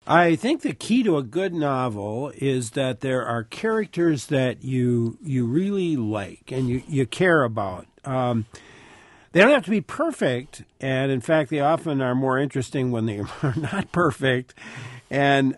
I think the key to a good novel is that there are characters that you really like and you care about. They don't have to be perfect, and in fact, they often are more interesting when they are not perfect. And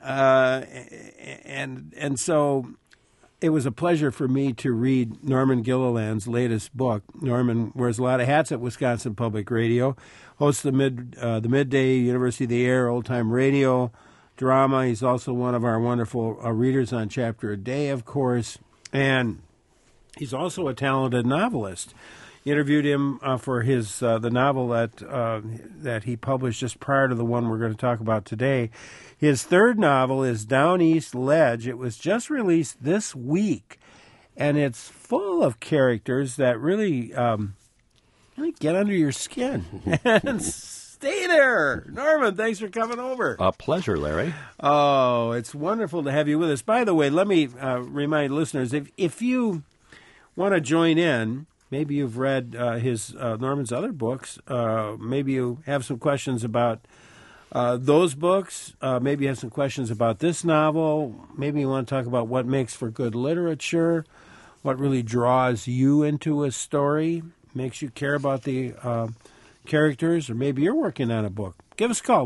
so it was a pleasure for me to read Norman Gilliland's latest book. Norman wears a lot of hats at Wisconsin Public Radio, hosts the midday University of the Air old-time radio drama. He's also one of our wonderful readers on Chapter a Day, of course, and he's also a talented novelist. Interviewed him for his the novel that he published just prior to the one we're going to talk about today. His third novel is Down East Ledge. It was just released this week, and it's full of characters that really get under your skin and stay there. Norman, thanks for coming over. A pleasure, Larry. Oh, it's wonderful to have you with us. By the way, let me remind listeners, if you want to join in, maybe you've read Norman's other books. Maybe you have some questions about those books. Maybe you have some questions about this novel. Maybe you want to talk about what makes for good literature, what really draws you into a story, makes you care about the characters, or maybe you're working on a book. Give us a call,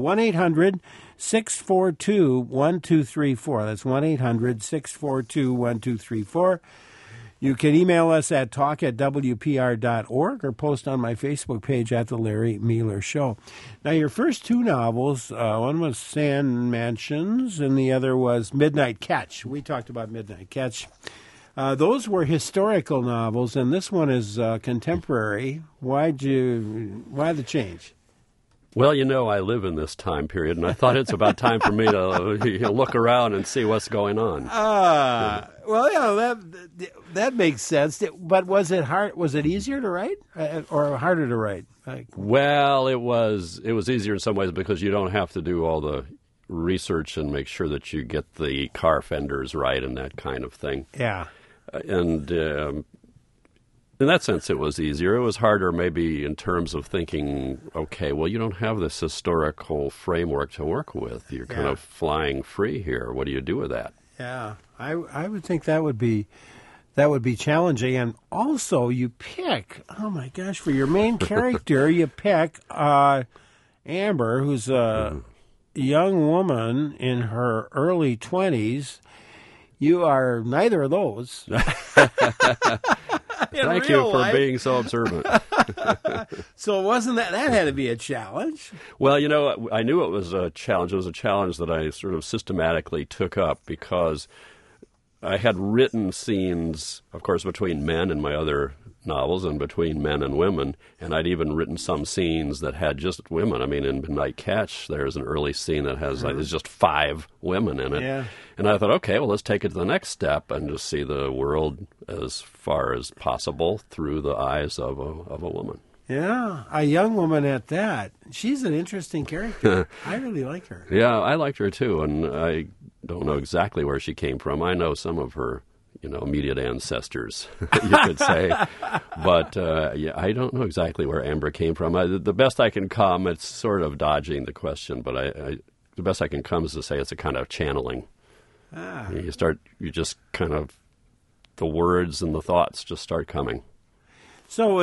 1-800-642-1234. That's 1-800-642-1234. You can email us at talk@wpr.org or post on my Facebook page at The Larry Mueller Show. Now, your first two novels, one was Sand Mansions and the other was Midnight Catch. We talked about Midnight Catch. Those were historical novels, and this one is contemporary. Why the change? Well, I live in this time period, and I thought it's about time for me to look around and see what's going on. Well, that makes sense. But was it hard? Was it easier to write or harder to write? Well, it was easier in some ways because you don't have to do all the research and make sure that you get the car fenders right and that kind of thing. Yeah. And in that sense, it was easier. It was harder maybe in terms of thinking, okay, well, you don't have this historical framework to work with. You're kind of flying free here. What do you do with that? Yeah, I would think that would be challenging. And also, you pick, oh my gosh, for your main character, you pick Amber, who's a young woman in her early 20s. You are neither of those. Thank you for being so observant. So wasn't that had to be a challenge? Well, I knew it was a challenge. It was a challenge that I sort of systematically took up because I had written scenes, of course, between men in my other novels and between men and women, and I'd even written some scenes that had just women. I mean, in Midnight Catch, there's an early scene that has there's just 5 women in it. Yeah. And I thought, okay, well, let's take it to the next step and just see the world as far as possible through the eyes of a woman. Yeah, a young woman at that. She's an interesting character. I really like her. Yeah, I liked her too, and I don't know exactly where she came from. I know some of her immediate ancestors, you could say. But, I don't know exactly where Amber came from. The best I can come, it's sort of dodging the question, but the best I can come is to say it's a kind of channeling. The words and the thoughts just start coming. So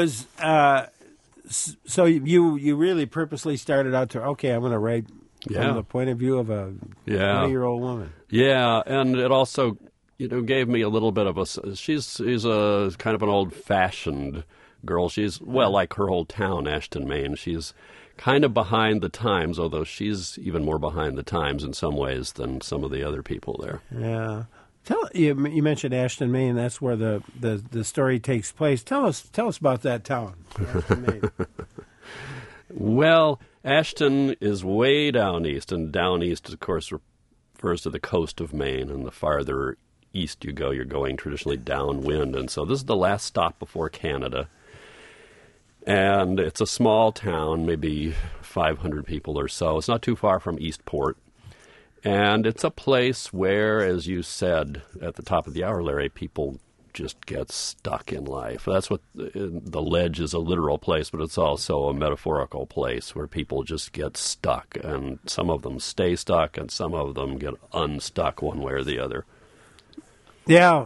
you really purposely started out to, okay, I'm going to write from the point of view of a 20-year-old woman. Yeah, and it also gave me a little bit of she's a kind of an old-fashioned girl. She's, like her whole town, Ashton, Maine. She's kind of behind the times, although she's even more behind the times in some ways than some of the other people there. Yeah. You mentioned Ashton, Maine. That's where the story takes place. Tell us about that town, Ashton, Maine. Well, Ashton is way down east, and down east, of course, refers to the coast of Maine, and the farther east you go, you're going traditionally downwind. And so this is the last stop before Canada. And it's a small town, maybe 500 people or so. It's not too far from Eastport. And it's a place where, as you said at the top of the hour, Larry, people just get stuck in life. That's what the ledge is, a literal place, but it's also a metaphorical place where people just get stuck, and some of them stay stuck, and some of them get unstuck one way or the other. Yeah,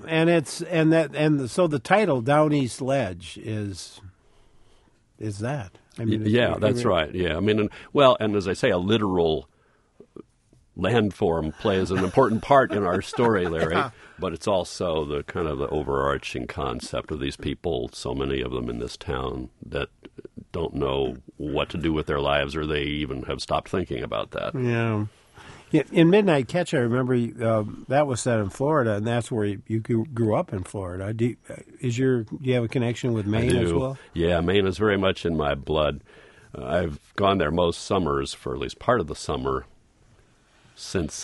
so the title Down East Ledge is that. I mean, yeah, that's right. Yeah, I mean, and as I say, a literal landform plays an important part in our story, Larry, but it's also the kind of the overarching concept of these people, so many of them in this town, that don't know what to do with their lives, or they even have stopped thinking about that. Yeah. In Midnight Catch, I remember that was set in Florida, and that's where you grew up in Florida. Do you have a connection with Maine as well? Yeah, Maine is very much in my blood. I've gone there most summers, for at least part of the summer, since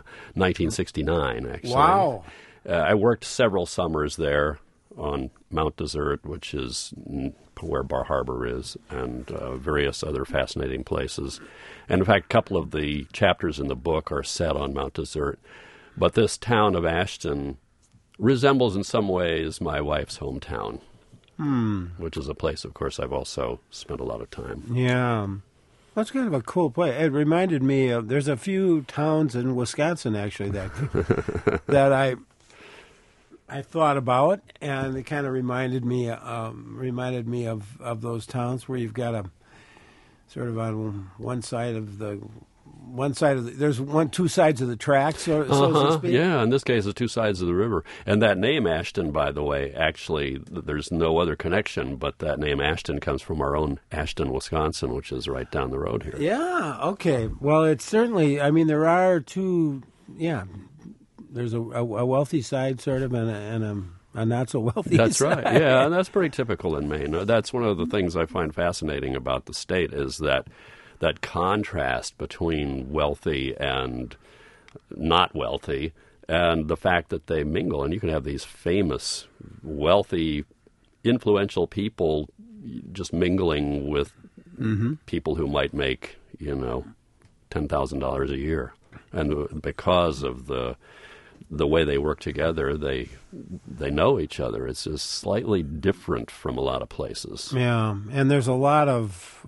1969, actually. Wow. I worked several summers there on Mount Desert, which is where Bar Harbor is, and various other fascinating places. And in fact, a couple of the chapters in the book are set on Mount Desert. But this town of Ashton resembles in some ways my wife's hometown, which is a place, of course, I've also spent a lot of time. Yeah. That's kind of a cool place. It reminded me of, there's a few towns in Wisconsin, actually, that I thought about, and it kind of reminded me of those towns where you've got a sort of on one side of the there's two sides of the track, so to speak. Yeah, in this case, it's two sides of the river. And that name Ashton, by the way, actually, there's no other connection, but that name Ashton comes from our own Ashton, Wisconsin, which is right down the road here. Yeah, okay. Well, it's certainly, I mean, there are two, there's a wealthy side, sort of, and a not-so-wealthy That's side. right, yeah, and that's pretty typical in Maine. That's one of the things I find fascinating about the state is that contrast between wealthy and not wealthy, and the fact that they mingle. And you can have these famous, wealthy, influential people just mingling with people who might make, $10,000 a year. And because of the way they work together, they know each other. It's just slightly different from a lot of places. Yeah, and there's a lot of...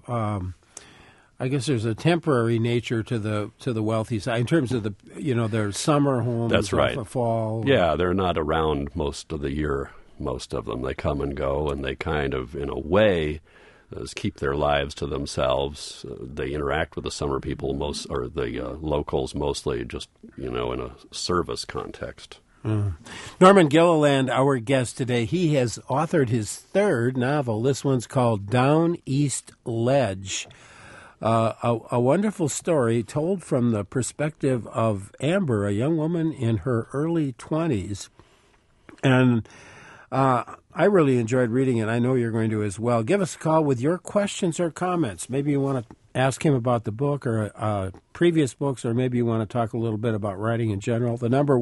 I guess there's a temporary nature to the wealthy side in terms of their summer homes. That's right. The fall. Yeah, they're not around most of the year. Most of them, they come and go, and they kind of, in a way, keep their lives to themselves. They interact with the summer people the locals mostly, just in a service context. Norman Gilliland, our guest today, he has authored his third novel. This one's called Down East Ledge. A wonderful story told from the perspective of Amber, a young woman in her early 20s. And I really enjoyed reading it. I know you're going to as well. Give us a call with your questions or comments. Maybe you want to ask him about the book or previous books, or maybe you want to talk a little bit about writing in general. The number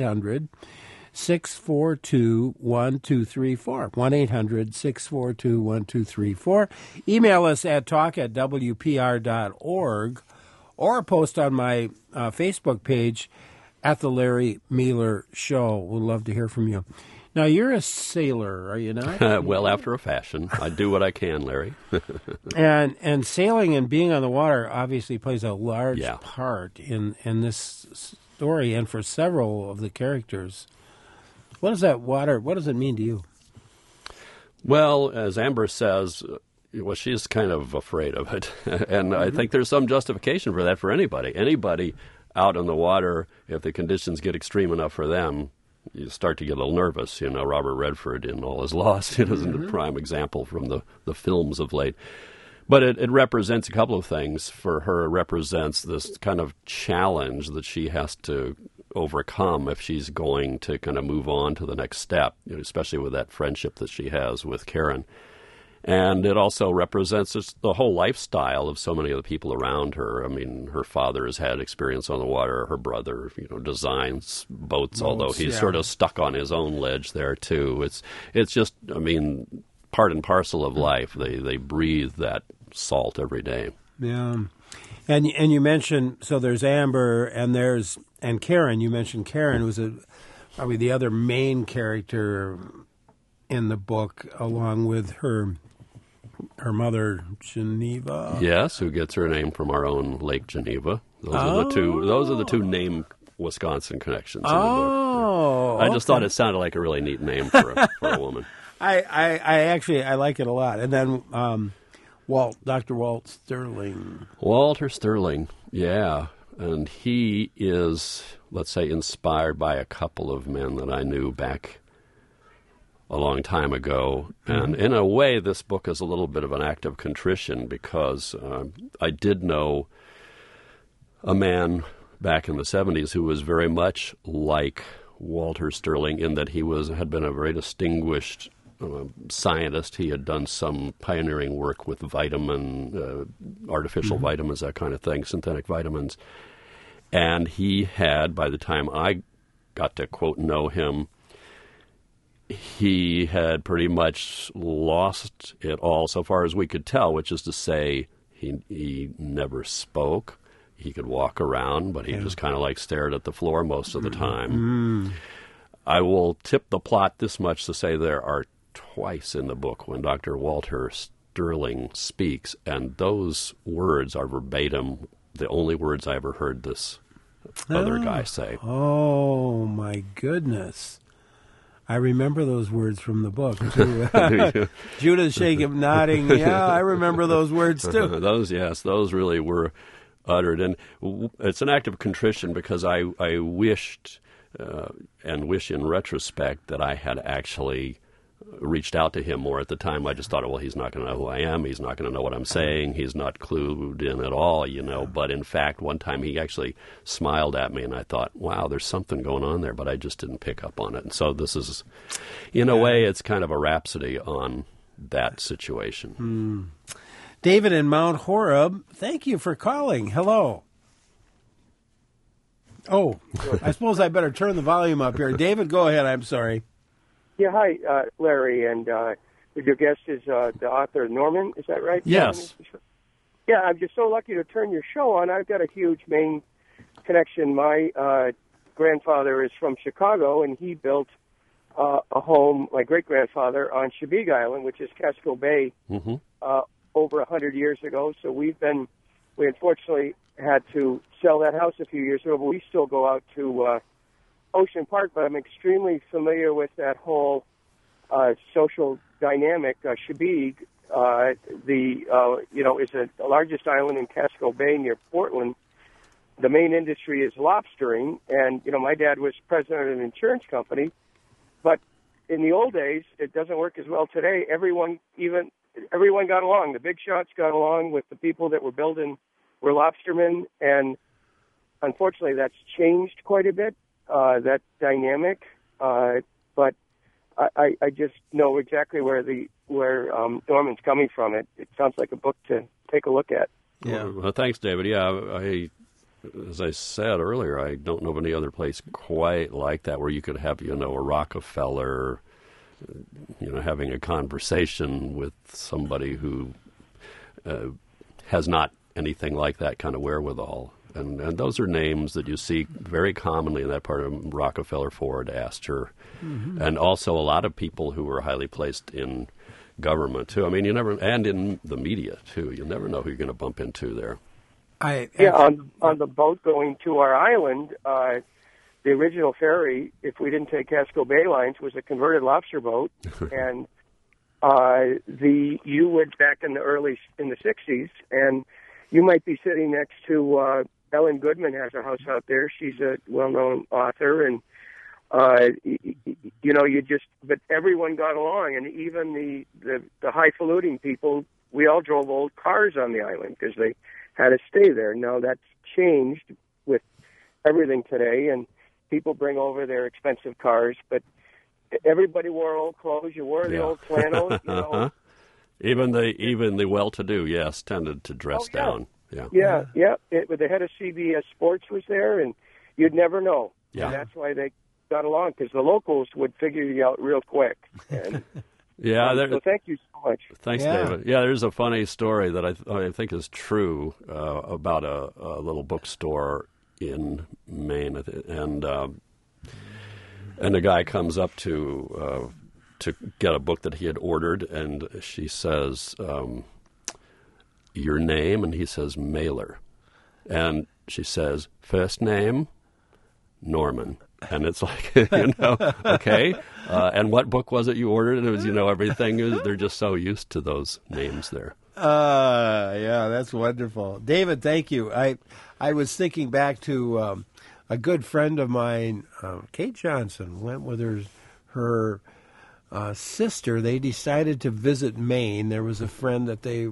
1-800-642-1234. 1-800-642-1234. Email us at talk@wpr.org, or post on my Facebook page at The Larry Mealer Show. We'd love to hear from you. Now, you're a sailor, are you not? Well, after a fashion. I do what I can, Larry. And sailing and being on the water obviously plays a large part in this story and for several of the characters. What does it mean to you? Well, as Amber says, she's kind of afraid of it. And I think there's some justification for that for anybody. Anybody out on the water, if the conditions get extreme enough for them, you start to get a little nervous. Robert Redford in All Is Lost isn't a prime example from the films of late. But it represents a couple of things. For her, it represents this kind of challenge that she has to overcome if she's going to kind of move on to the next step, especially with that friendship that she has with Karen. And it also represents the whole lifestyle of so many of the people around her. I mean, her father has had experience on the water. Her brother, designs boats, although he's sort of stuck on his own ledge there, too. It's just, I mean, part and parcel of life. They breathe that salt every day. Yeah. And you mentioned, so there's Amber and Karen. You mentioned Karen, who's probably the other main character in the book, along with her mother, Geneva. Yes, who gets her name from our own Lake Geneva. Those are the two name Wisconsin connections in the book. I just thought it sounded like a really neat name for a woman. I actually like it a lot. And then Dr. Walt Sterling. Walter Sterling, yeah. And he is, let's say, inspired by a couple of men that I knew back a long time ago. And in a way, this book is a little bit of an act of contrition because I did know a man back in the 70s who was very much like Walter Sterling in that he had been a very distinguished scientist. He had done some pioneering work with artificial vitamins, that kind of thing, synthetic vitamins. And he had, by the time I got to, quote, know him, he had pretty much lost it all so far as we could tell, which is to say he never spoke. He could walk around, but he just kind of like stared at the floor most of the time. I will tip the plot this much to say there are twice in the book when Dr. Walter Sterling speaks, and those words are verbatim the only words I ever heard this other guy say. Oh, my goodness. I remember those words from the book, too. Judah's shaking, nodding. Yeah, I remember those words, too. Those really were uttered. And it's an act of contrition because I wished and wish in retrospect that I had actually reached out to him more at the time. I just thought, well, he's not going to know who I am. He's not going to know what I'm saying. He's not clued in at all, But in fact, one time he actually smiled at me, and I thought, wow, there's something going on there, but I just didn't pick up on it. And so this is, in a way, it's kind of a rhapsody on that situation. David in Mount Horeb, thank you for calling. Hello. Oh, I suppose I better turn the volume up here. David, go ahead. I'm sorry. Yeah, hi, Larry, and your guest is the author Norman, is that right? Yes. Yeah, I'm just so lucky to turn your show on. I've got a huge Maine connection. My grandfather is from Chicago, and he built a home, my great-grandfather, on Chebeague Island, which is Casco Bay, over 100 years ago. So we unfortunately had to sell that house a few years ago, but we still go out to Ocean Park, but I'm extremely familiar with that whole social dynamic. Chebeague, is the largest island in Casco Bay near Portland. The main industry is lobstering, and my dad was president of an insurance company. But in the old days, it doesn't work as well today. Everyone got along. The big shots got along with the people that were lobstermen, and unfortunately, that's changed quite a bit. That dynamic, but I just know exactly where Norman's coming from. It sounds like a book to take a look at. Yeah. Well, thanks, David. Yeah, as I said earlier, I don't know of any other place quite like that where you could have, a Rockefeller, having a conversation with somebody who has not anything like that kind of wherewithal. And those are names that you see very commonly in that part of Rockefeller, Ford, Astor, and also a lot of people who were highly placed in government, too. I mean, and in the media, too. You never know who you're going to bump into there. On the boat going to our island, the original ferry, if we didn't take Casco Bay Lines, was a converted lobster boat, and you would back in the 60s, and you might be sitting next to Ellen Goodman has a house out there. She's a well-known author, and but everyone got along, and even the highfalutin people, we all drove old cars on the island because they had to stay there. Now that's changed with everything today, and people bring over their expensive cars, but everybody wore old clothes. You wore the old flannels. Even the well-to-do, yes, tended to dress down. Yeah. The head of CBS Sports was there, and you'd never know. Yeah. And that's why they got along, because the locals would figure you out real quick. And, so thank you so much. Thanks, David. Yeah, there's a funny story that I think is true about a little bookstore in Maine, and a guy comes up to to get a book that he had ordered, and she says, your name? And he says, Mailer. And she says, first name, Norman. And it's like, okay. And what book was it you ordered? And it was, everything. They're just so used to those names there. Yeah, that's wonderful. David, thank you. I was thinking back to a good friend of mine, Kate Johnson, went with her sister. They decided to visit Maine. There was a friend that they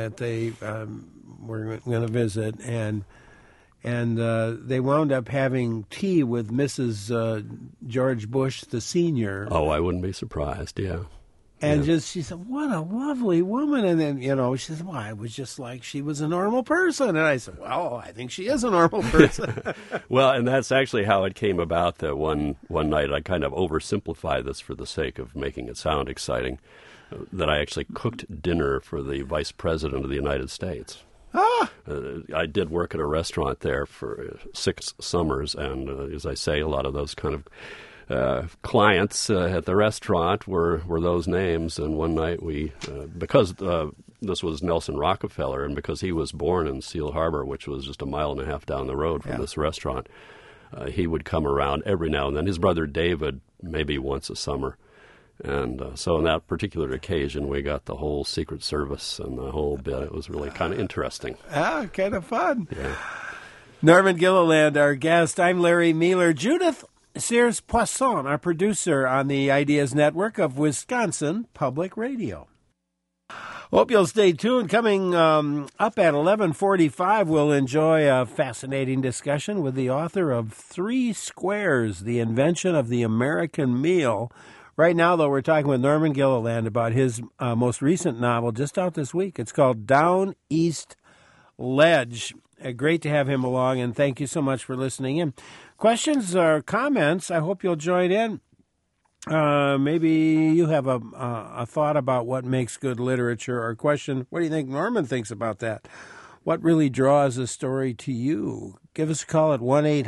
were going to visit, and they wound up having tea with Mrs. George Bush, the senior. Oh, I wouldn't be surprised, yeah. And she said, what a lovely woman. And then, she said, well, I was just like she was a normal person. And I said, well, I think she is a normal person. Well, and that's actually how it came about that one night. I kind of oversimplified this for the sake of making it sound exciting, that I actually cooked dinner for the Vice President of the United States. I did work at a restaurant there for 6 summers, and as I say, a lot of those kind of clients at the restaurant were those names. And one night because this was Nelson Rockefeller, and because he was born in Seal Harbor, which was just a mile and a half down the road from this restaurant, he would come around every now and then. His brother David, maybe once a summer. And so on that particular occasion, we got the whole Secret Service and the whole bit. It was really kind of interesting. Kind of fun. Yeah. Norman Gilliland, our guest. I'm Larry Mueller. Judith Sears Poisson, our producer on the Ideas Network of Wisconsin Public Radio. Hope you'll stay tuned. Coming up at 11:45, we'll enjoy a fascinating discussion with the author of 3 Squares, The Invention of the American Meal. Right now, though, we're talking with Norman Gilliland about his most recent novel, just out this week. It's called Down East Ledge. Great to have him along, and thank you so much for listening in. Questions or comments, I hope you'll join in. Maybe you have a thought about what makes good literature, or a question, what do you think Norman thinks about that? What really draws a story to you? Give us a call at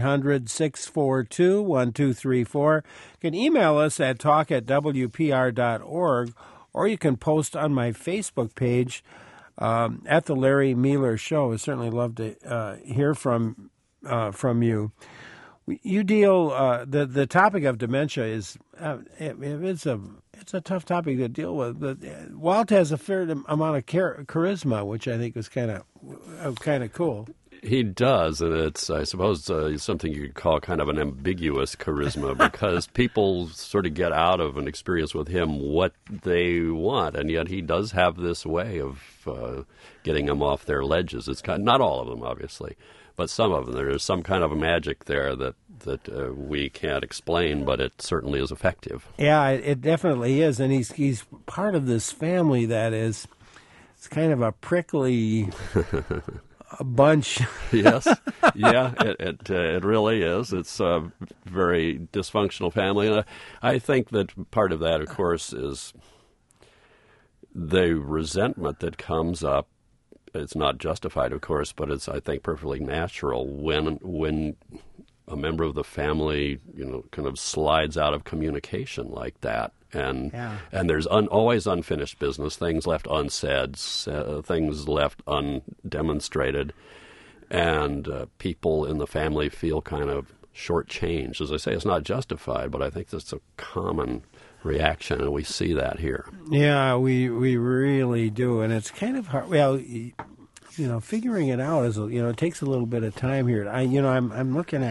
1-800-642-1234. You can email us at talk@wpr.org, or you can post on my Facebook page at the Larry Mueller Show. I certainly love to hear from you. You deal the topic of dementia is it's a tough topic to deal with. But Walt has a fair amount of charisma, which I think is kind of cool. He does, and it's, I suppose, something you could call kind of an ambiguous charisma, because people sort of get out of an experience with him what they want, and yet he does have this way of getting them off their ledges. It's not all of them, obviously, but some of them. There's some kind of magic there that we can't explain, but it certainly is effective. Yeah, it definitely is, and he's part of this family that is, it's kind of a prickly a bunch. Yes, yeah, it really is. It's a very dysfunctional family, and I think that part of that, of course, is the resentment that comes up. It's not justified, of course, but it's, I think, perfectly natural when a member of the family, kind of slides out of communication like that. And there's always unfinished business, things left unsaid, things left undemonstrated, and people in the family feel kind of shortchanged. As I say, it's not justified, but I think that's a common reaction, and we see that here. Yeah, we really do, and it's kind of hard. Well, figuring it out is, it takes a little bit of time here. I'm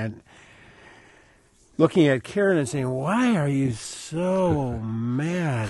looking at Karen and saying, why are you so mad?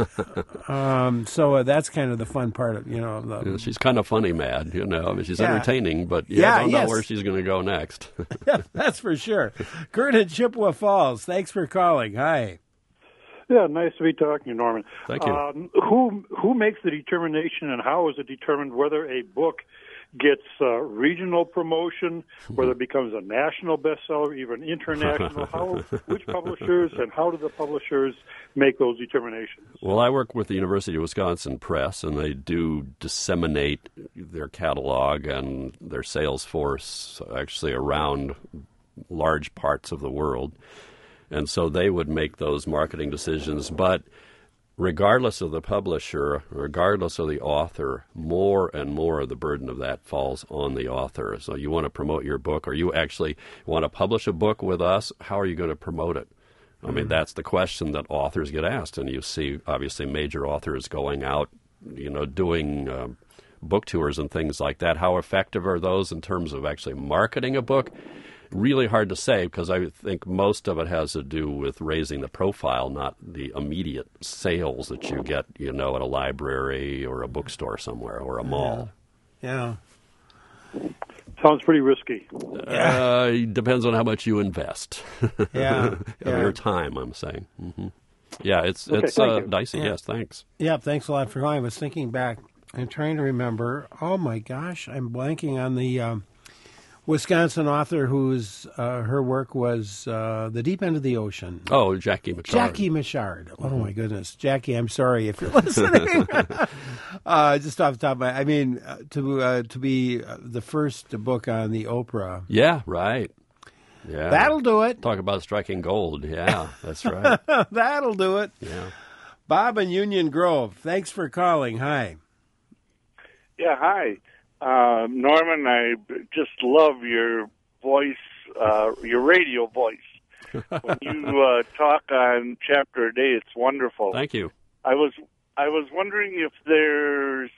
So that's kind of the fun part of, she's kind of funny mad, I mean, she's entertaining, but I don't know where she's going to go next. Yeah, that's for sure. Kurt at Chippewa Falls, thanks for calling. Hi. Yeah, nice to be talking to you, Norman. Thank you. Who makes the determination, and how is it determined whether a book gets regional promotion, whether it becomes a national bestseller, even international? Which publishers, and how do the publishers make those determinations? Well, I work with the University of Wisconsin Press, and they do disseminate their catalog and their sales force actually around large parts of the world. And so they would make those marketing decisions. But regardless of the publisher, regardless of the author, more and more of the burden of that falls on the author. So you want to promote your book, or you actually want to publish a book with us, how are you going to promote it? I mean, that's the question that authors get asked, and you see, obviously, major authors going out, doing book tours and things like that. How effective are those in terms of actually marketing a book? Really hard to say, because I think most of it has to do with raising the profile, not the immediate sales that you get, at a library or a bookstore somewhere or a mall. Yeah. Sounds pretty risky. Depends on how much you invest. Yeah. Of your time, I'm saying. Mm-hmm. Yeah, it's dicey. Yeah. Yes, thanks. Yeah, thanks a lot for calling. I was thinking back and trying to remember. Oh, my gosh, I'm blanking on the Wisconsin author whose her work was The Deep End of the Ocean. Oh, Jackie Michard. Jackie Michard. Oh, my goodness. Jackie, I'm sorry if you're listening. Just off the top of my... I mean, to be the first book on the Oprah. Yeah, right. Yeah. That'll do it. Talk about striking gold. Yeah, that's right. That'll do it. Yeah. Bob in Union Grove, thanks for calling. Hi. Yeah, hi. Norman, I just love your voice, your radio voice. When you talk on Chapter a Day, it's wonderful. Thank you. I was wondering if there's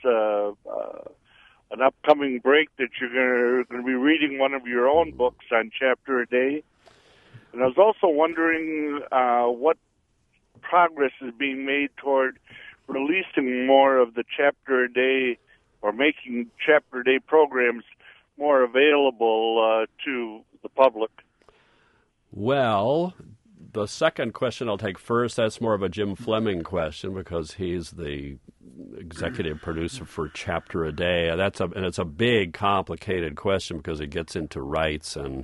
an upcoming break that you're going to be reading one of your own books on Chapter a Day. And I was also wondering what progress is being made toward releasing more of the Chapter a Day, or making Chapter a Day programs more available to the public. Well, the second question I'll take first. That's more of a Jim Fleming question, because he's the executive producer for Chapter a Day. And it's a big, complicated question, because it gets into rights and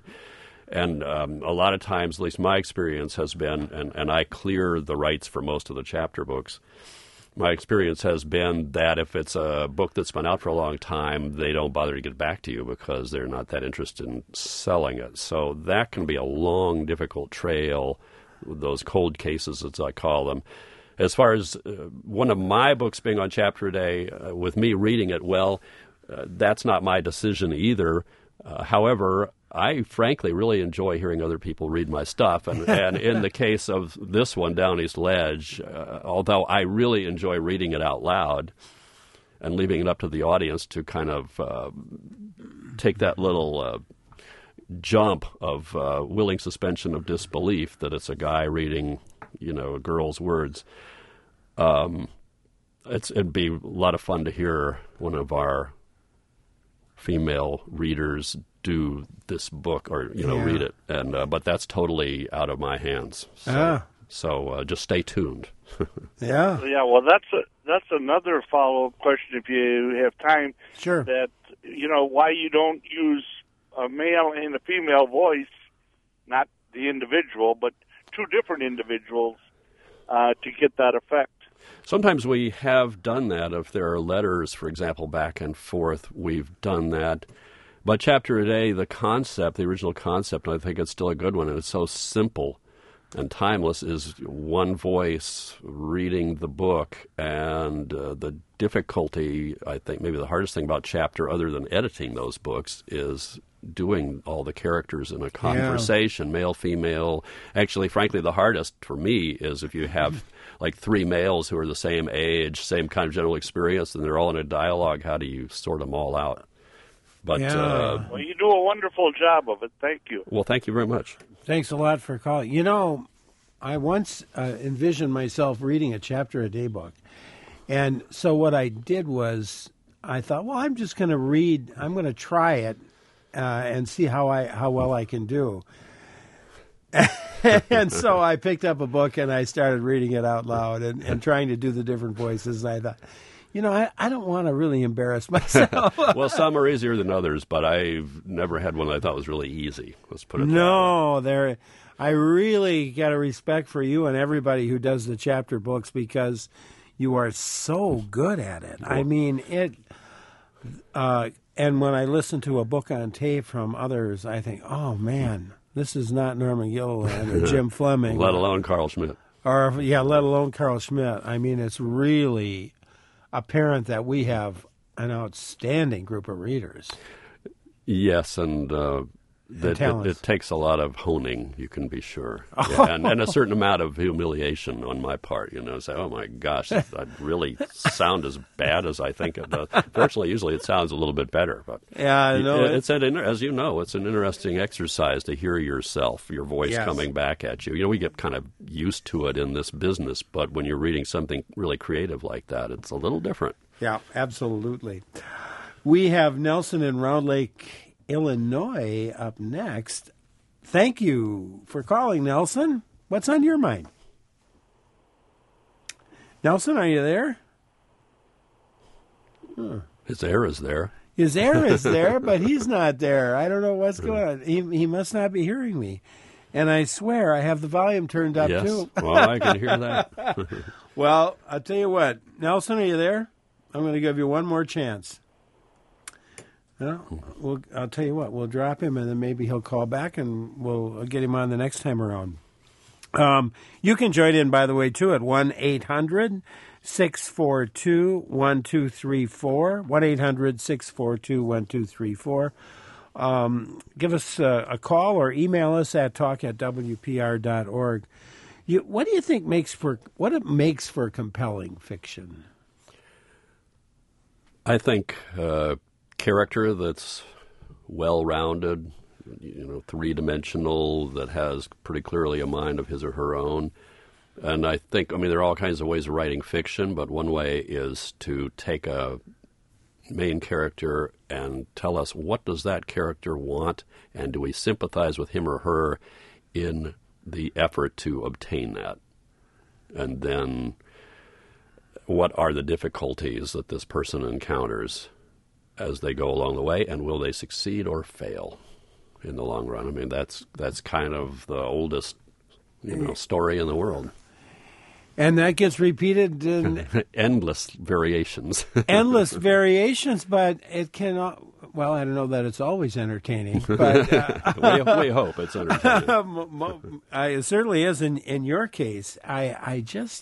a lot of times, at least my experience has been, and I clear the rights for most of the chapter books. My experience has been that if it's a book that's been out for a long time, they don't bother to get back to you because they're not that interested in selling it. So that can be a long, difficult trail, those cold cases, as I call them. As far as one of my books being on Chapter a Day, with me reading it, that's not my decision either. However, I frankly really enjoy hearing other people read my stuff. And in the case of this one, Down East Ledge, although I really enjoy reading it out loud and leaving it up to the audience to kind of take that little jump of willing suspension of disbelief that it's a guy reading, a girl's words, it'd be a lot of fun to hear one of our female readers do this book, or read it, and but that's totally out of my hands. So just stay tuned. Yeah. Well, that's another follow-up question if you have time. Sure. That why you don't use a male and a female voice, not the individual, but two different individuals to get that effect. Sometimes we have done that. If there are letters, for example, back and forth, we've done that. But Chapter a Day, the original concept, and I think it's still a good one, and it's so simple and timeless, is one voice reading the book. And the difficulty, I think maybe the hardest thing about Chapter, other than editing those books, is doing all the characters in a conversation, male, female. Actually, frankly, the hardest for me is if you have like three males who are the same age, same kind of general experience, and they're all in a dialogue. How do you sort them all out? But well, you do a wonderful job of it. Thank you. Well, thank you very much. Thanks a lot for calling. I once envisioned myself reading a Chapter a Day book. And so what I did was I thought, well, I'm just going to read. I'm going to try it and see how well I can do. And so I picked up a book and I started reading it out loud and trying to do the different voices. And I thought, I don't want to really embarrass myself. Well, some are easier than others, but I've never had one that I thought was really easy. Let's put it that way. I really got a respect for you and everybody who does the chapter books, because you are so good at it. I mean, and when I listen to a book on tape from others, I think, oh, man, this is not Norman Gilliland or Jim Fleming. Let alone Carl Schmidt. Or, let alone Carl Schmidt. I mean, it's really apparent that we have an outstanding group of readers. Yes, and it takes a lot of honing, you can be sure. Yeah, and a certain amount of humiliation on my part, say, oh my gosh, I really sound as bad as I think it does. Fortunately, usually it sounds a little bit better. But yeah, I know. As you know, it's an interesting exercise to hear yourself, your voice coming back at you. We get kind of used to it in this business, but when you're reading something really creative like that, it's a little different. Yeah, absolutely. We have Nelson in Round Lake, Illinois, up next. Thank you for calling, Nelson. What's on your mind? Nelson, are you there? His air is there. His air is there, but he's not there. I don't know what's going on. He must not be hearing me. And I swear I have the volume turned up, too. Well, I can hear that. Well, I'll tell you what. Nelson, are you there? I'm going to give you one more chance. Well, I'll tell you what. We'll drop him, and then maybe he'll call back, and we'll get him on the next time around. You can join in, by the way, too, at 1-800-642-1234, 1-800-642-1234. Give us a call or email us at talk@wpr.org. What do you think makes for compelling fiction? I think character that's well-rounded, three-dimensional, that has pretty clearly a mind of his or her own. And I think, there are all kinds of ways of writing fiction, but one way is to take a main character and tell us, what does that character want, and do we sympathize with him or her in the effort to obtain that? And then what are the difficulties that this person encounters as they go along the way, and will they succeed or fail in the long run? That's kind of the oldest story in the world. And that gets repeated in endless variations. Endless variations, but it cannot. Well, I don't know that it's always entertaining, but we hope it's entertaining. It certainly is. In your case, I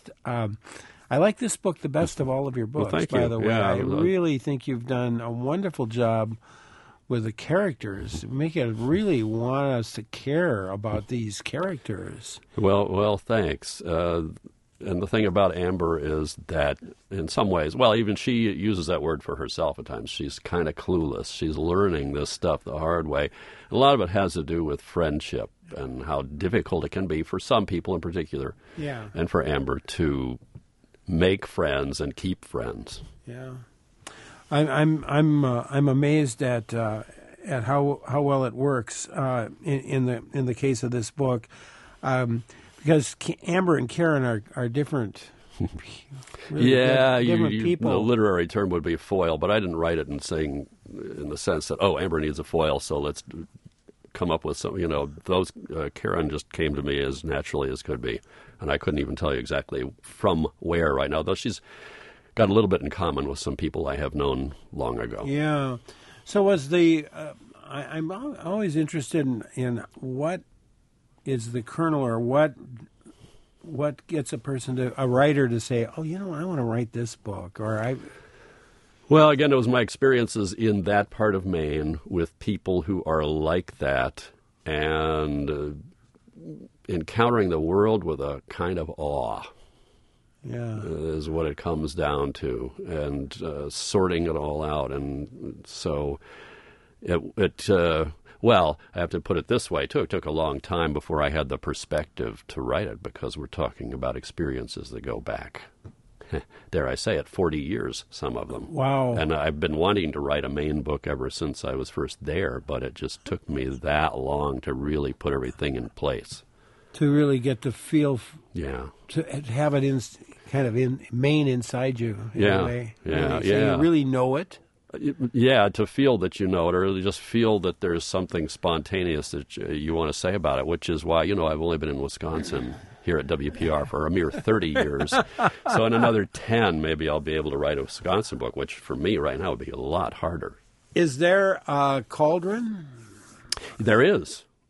like this book the best of all of your books. Well, thank by you. the way, Yeah, I really think you've done a wonderful job with the characters. Make it really want us to care about these characters. Well, thanks. And the thing about Amber is that in some ways, even she uses that word for herself at times. She's kind of clueless. She's learning this stuff the hard way. A lot of it has to do with friendship and how difficult it can be for some people in particular. Yeah. And for Amber to make friends and keep friends. Yeah. I'm amazed at how well it works in the case of this book. Because Amber and Karen are different. Really different people. The literary term would be foil, but I didn't write it in the sense that, Amber needs a foil, so let's come up with some. Those Karen just came to me as naturally as could be, and I couldn't even tell you exactly from where right now. Though she's got a little bit in common with some people I have known long ago. Yeah. So was the I'm always interested in what is the kernel, or what gets a writer to say, I want to write this book, or Well, again, it was my experiences in that part of Maine with people who are like that, and encountering the world with a kind of awe. Yeah, is what it comes down to, and sorting it all out, and so Well, I have to put it this way, too. It took a long time before I had the perspective to write it, because we're talking about experiences that go back, dare I say it, 40 years, some of them. Wow. And I've been wanting to write a Maine book ever since I was first there, but it just took me that long to really put everything in place. To really get the feel, yeah, to have it in Maine inside you, in a way. Yeah, so you really know it. Yeah, to feel that you know it, or just feel that there's something spontaneous that you want to say about it, which is why, I've only been in Wisconsin here at WPR for a mere 30 years. So in another 10, maybe I'll be able to write a Wisconsin book, which for me right now would be a lot harder. Is there a cauldron? There is.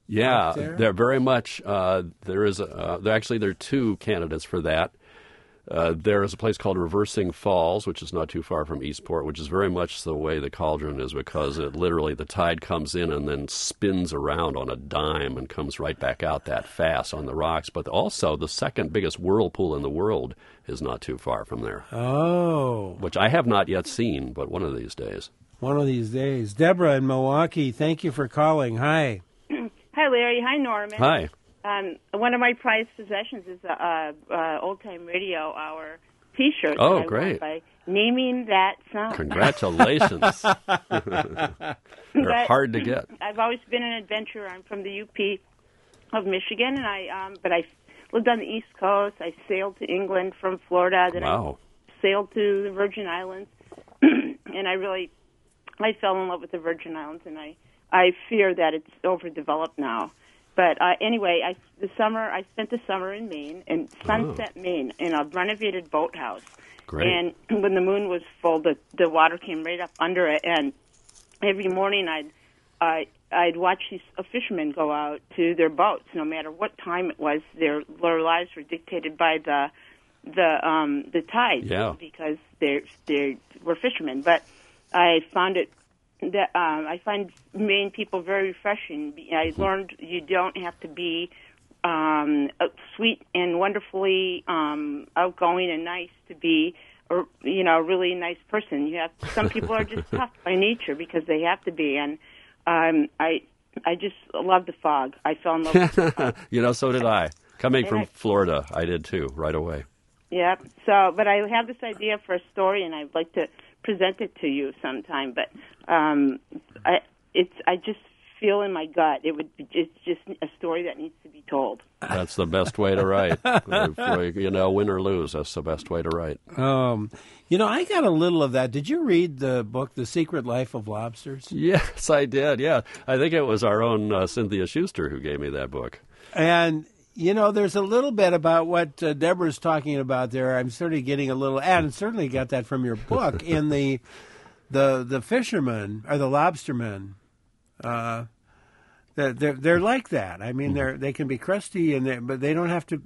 Yeah, up there? they're very much. There are two candidates for that. There is a place called Reversing Falls, which is not too far from Eastport, which is very much the way the Cauldron is, because the tide comes in and then spins around on a dime and comes right back out that fast on the rocks. But also, the second biggest whirlpool in the world is not too far from there. Oh. Which I have not yet seen, but one of these days. One of these days. Deborah in Milwaukee, thank you for calling. Hi. Hi, Larry. Hi, Norman. Hi. One of my prized possessions is a Old Time Radio Hour T-shirt. Oh, that I great. won by naming that song. Congratulations. They're hard to get. I've always been an adventurer. I'm from the UP of Michigan, and but I lived on the East Coast. I sailed to England from Florida. Then Wow. I sailed to the Virgin Islands, and I fell in love with the Virgin Islands, and I fear that it's overdeveloped now. But anyway, I spent the summer in Maine, in Sunset, Maine, in a renovated boathouse. Great. And when the moon was full, the water came right up under it, and every morning I'd watch these fishermen go out to their boats, no matter what time it was. Their lives were dictated by the tide, Yeah. because they were fishermen. But I found it that I find Maine people very refreshing. I learned you don't have to be sweet and wonderfully outgoing and nice to be a really nice person. Some people are just tough by nature because they have to be, and I just love the fog. I fell in love with the fog. So did I. Coming from I- Florida, I did too, right away. Yeah. So, but I have this idea for a story, and I'd like to present it to you sometime. But I just feel in my gut it's just a story that needs to be told. That's the best way to write. Win or lose, that's the best way to write. I got a little of that. Did you read the book, The Secret Life of Lobsters? Yes, I did, yeah. I think it was our own Cynthia Schuster who gave me that book. And, there's a little bit about what Deborah's talking about there. I'm sort of getting a little, and certainly got that from your book, in the fishermen, or the lobstermen. They're like that. I mean, they can be crusty, but they don't have to.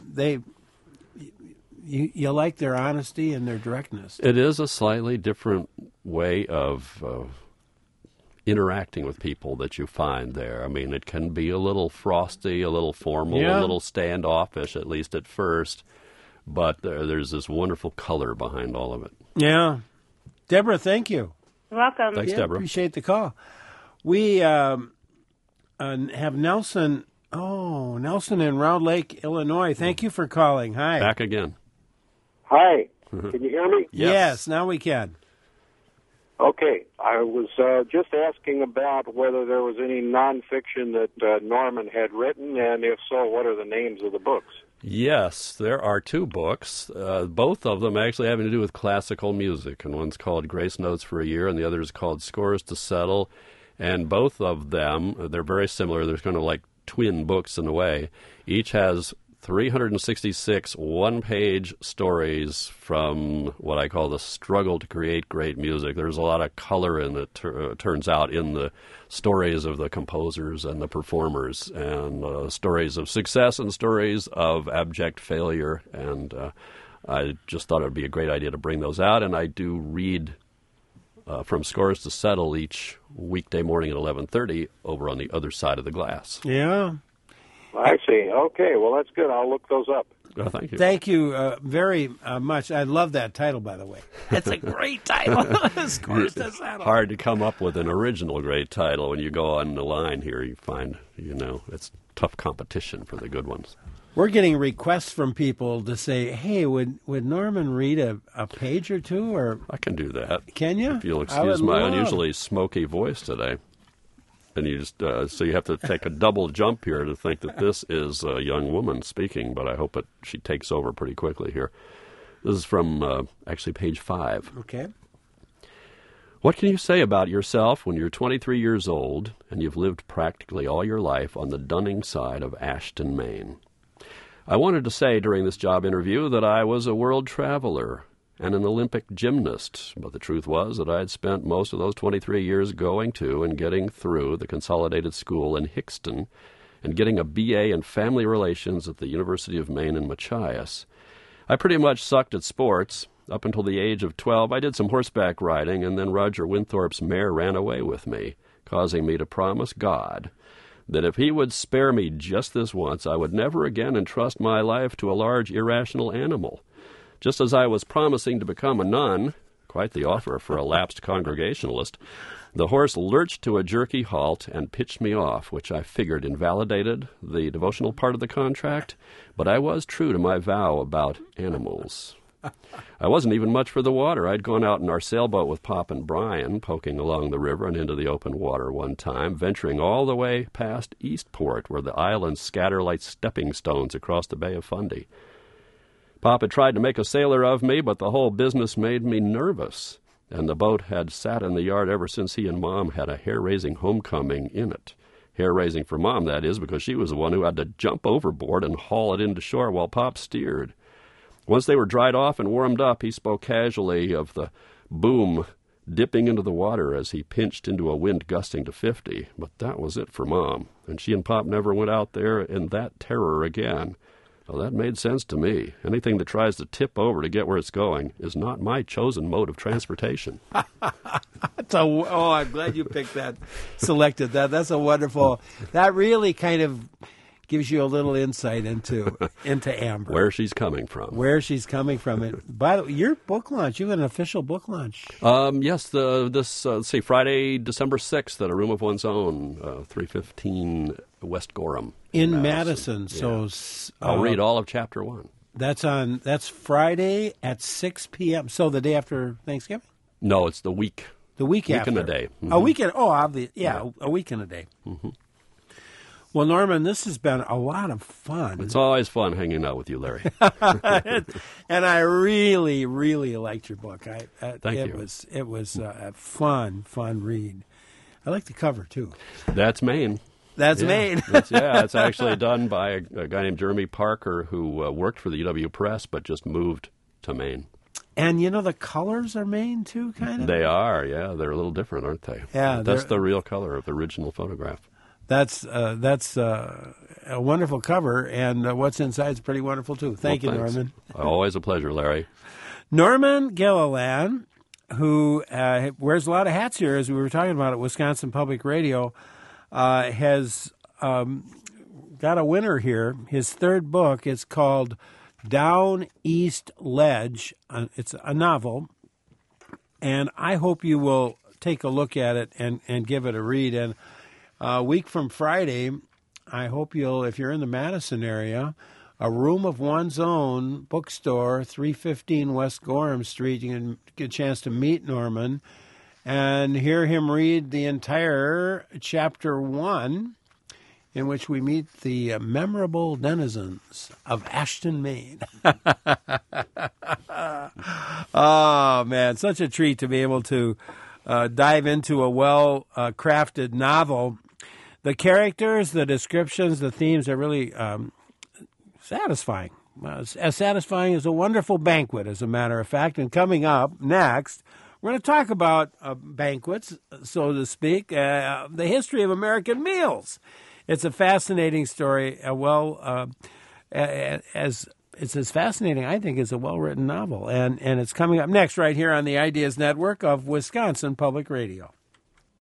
You like their honesty and their directness. It is a slightly different way of interacting with people that you find there. I mean, it can be a little frosty, a little formal, Yeah. a little standoffish, at least at first. But there's this wonderful color behind all of it. Yeah, Deborah, thank you. You're welcome. Thanks, Deborah. Appreciate the call. We have Nelson. Oh, Nelson in Round Lake, Illinois. Thank you for calling. Hi. Back again. Hi, can you hear me? Yes, now we can. Okay, I was just asking about whether there was any nonfiction that Norman had written, and if so, what are the names of the books? Yes, there are two books, both of them actually having to do with classical music, and one's called Grace Notes for a Year, and the other is called Scores to Settle, and both of them, they're very similar. They're kind of like twin books in a way. Each has 366 one-page stories from what I call the struggle to create great music. There's a lot of color in it, turns out, in the stories of the composers and the performers, and stories of success and stories of abject failure. And I just thought it would be a great idea to bring those out, and I do read from Scores to Settle each weekday morning at 11:30 over on the other side of the glass. Yeah. I see. Okay, well, that's good. I'll look those up. Thank you. Thank you very much. I love that title, by the way. It's a great title. Scores to Settle. Hard to come up with an original great title. When you go on the line here, you find, it's tough competition for the good ones. We're getting requests from people to say, hey, would Norman read a page or two? Or I can do that. Can you? If you'll I excuse would my love- unusually smoky voice today. And you just so you have to take a double jump here to think that this is a young woman speaking, but I hope she takes over pretty quickly here. This is from actually page 5. Okay. What can you say about yourself when you're 23 years old and you've lived practically all your life on the Dunning side of Ashton, Maine? I wanted to say during this job interview that I was a world traveler and an Olympic gymnast, but the truth was that I had spent most of those 23 years going to and getting through the consolidated school in Hickston and getting a B.A. in family relations at the University of Maine in Machias. I pretty much sucked at sports. Up until the age of 12, I did some horseback riding, and then Roger Winthorpe's mare ran away with me, causing me to promise God that if he would spare me just this once, I would never again entrust my life to a large irrational animal. Just as I was promising to become a nun, quite the offer for a lapsed Congregationalist, the horse lurched to a jerky halt and pitched me off, which I figured invalidated the devotional part of the contract, but I was true to my vow about animals. I wasn't even much for the water. I'd gone out in our sailboat with Pop and Brian, poking along the river and into the open water one time, venturing all the way past Eastport, where the islands scatter like stepping stones across the Bay of Fundy. Pop had tried to make a sailor of me, but the whole business made me nervous, and the boat had sat in the yard ever since he and Mom had a hair-raising homecoming in it. Hair-raising for Mom, that is, because she was the one who had to jump overboard and haul it into shore while Pop steered. Once they were dried off and warmed up, he spoke casually of the boom dipping into the water as he pinched into a wind gusting to 50. But that was it for Mom, and she and Pop never went out there in that terror again. Well, that made sense to me. Anything that tries to tip over to get where it's going is not my chosen mode of transportation. I'm glad you picked that, selected that. That's a wonderful, that really kind of gives you a little insight into Amber. Where she's coming from. Where she's coming from. By the way, your book launch, you have an official book launch. Yes, let's see, Friday, December 6th at A Room of One's Own, 315 West Gorham. In Madison. Yeah. So I'll read all of Chapter 1. That's Friday at 6 p.m. So the day after Thanksgiving? No, it's the week. The week after. Week and a day. Mm-hmm. A weekend. Oh, obviously. Yeah, a week and a day. Mm-hmm. Well, Norman, this has been a lot of fun. It's always fun hanging out with you, Larry. And I really, really liked your book. Thank you. It was a fun read. I like the cover, too. That's Maine. That's Maine. It's actually done by a guy named Jeremy Parker who worked for the UW Press but just moved to Maine. And, the colors are Maine, too, kind of? They are, yeah. They're a little different, aren't they? Yeah. That's the real color of the original photograph. That's a wonderful cover, and what's inside is pretty wonderful, too. Thank you, thanks. Norman. Always a pleasure, Larry. Norman Gilliland, who wears a lot of hats here, as we were talking about at Wisconsin Public Radio, has got a winner here. His third book is called Down East Ledge. It's a novel, and I hope you will take a look at it and give it a read. And a week from Friday, I hope you'll, if you're in the Madison area, A Room of One's Own bookstore, 315 West Gorham Street. You can get a chance to meet Norman and hear him read the entire Chapter 1, in which we meet the memorable denizens of Ashton, Maine. Oh, man, such a treat to be able to dive into a well-crafted novel. The characters, the descriptions, the themes are really satisfying. As satisfying as a wonderful banquet, as a matter of fact. And coming up next, we're going to talk about banquets, so to speak, the history of American meals. It's a fascinating story. It's as fascinating, I think, as a well-written novel. And it's coming up next right here on the Ideas Network of Wisconsin Public Radio.